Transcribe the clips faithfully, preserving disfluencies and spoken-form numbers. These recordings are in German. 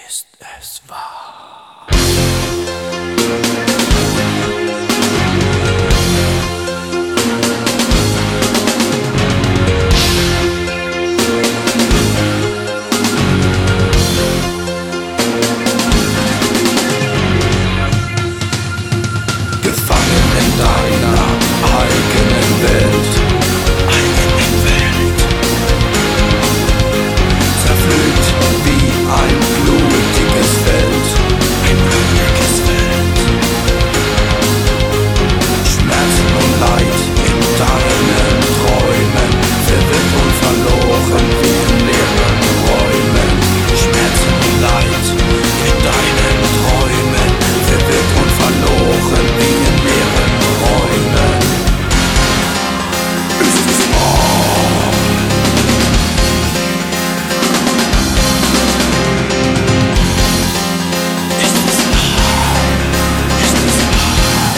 Ist es wahr? Gefangen in deiner eigenen Welt, eigenen Welt, zerpflückt wie ein blutiges Feld, ein blutiges Feld. Schmerzen und Leid in deinen Träumen, verwirrt und verloren wie in leeren Räumen. Schmerzen und Leid in deinen Träumen, verwirrt und verloren wie in leeren Räumen. Ist es wahr? Ist es wahr? Ist es wahr?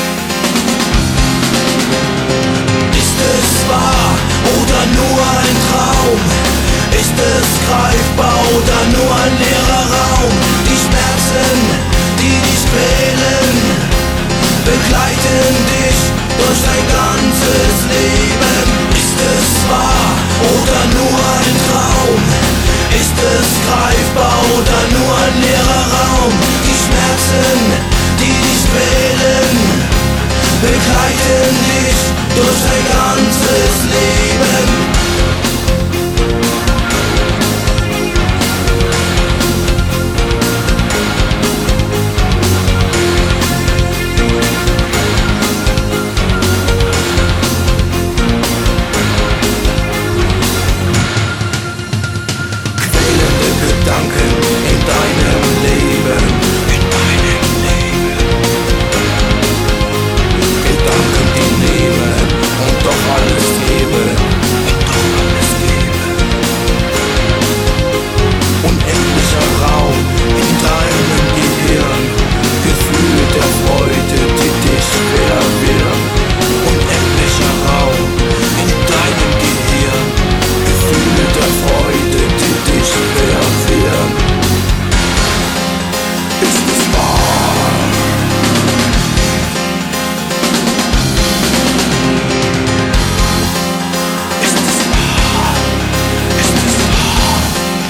Ist es wahr oder nur ein Traum? Ist es greifbar oder nur ein leerer Raum? Die Schmerzen, die dich quälen, begleiten dich durch dein ganzes Leben. Ist es wahr oder nur ein Traum? Ist es greifbar oder nur ein leerer Raum? Die Schmerzen, die dich quälen, begleiten dich durch dein ganzes Leben. Gedanken in deinem Leben, in deinem Leben. Gedanken, die nehmen und doch alles geben, und doch alles geben. Unendlicher Raum in deinem Gehirn, Gefühle der Freude, die dich verwirren. Unendlicher Raum in deinem Gehirn, Gefühle der Freude, die dich verwirren. Ist es wahr? Ist es wahr? Ist es wahr?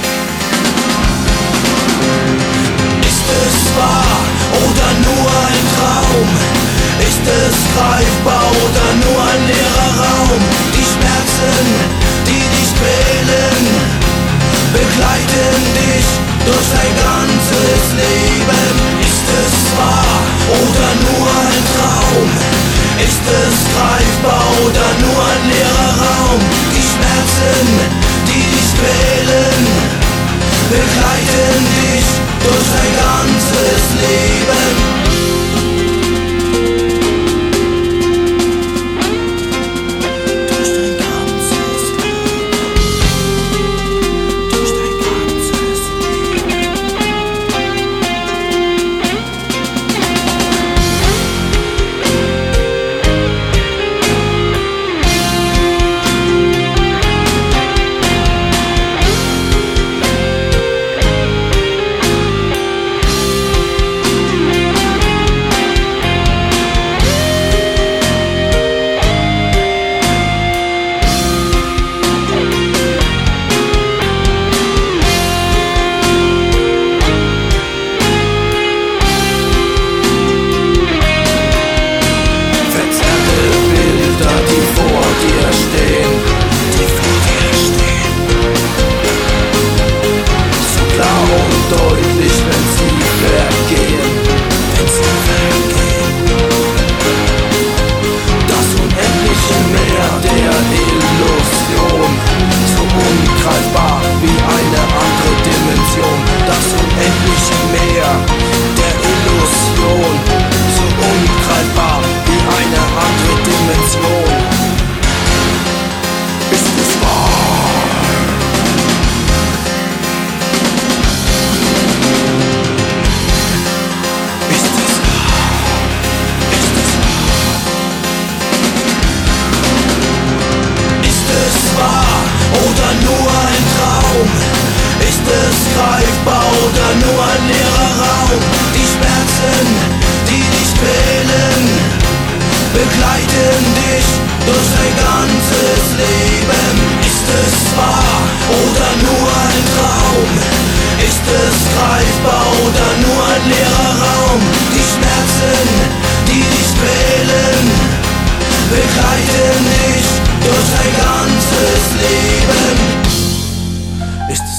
Ist es wahr oder nur ein Traum? Ist es greifbar oder nur ein leerer Raum? Die Schmerzen, die dich quälen, begleiten dich durch dein ganzes Leben. Ist es wahr oder nur ein Traum? Ist es greifbar oder nur ein leerer Raum? Die Schmerzen, die dich quälen, begleiten dich durch dein ganzes Leben.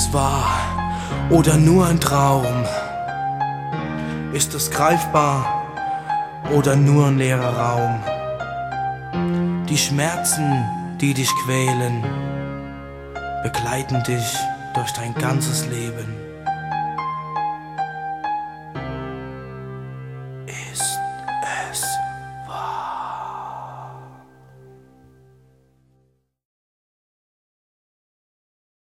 es wahr oder nur ein Traum? Ist es greifbar oder nur ein leerer Raum? Die Schmerzen, die dich quälen, begleiten dich durch dein ganzes Leben.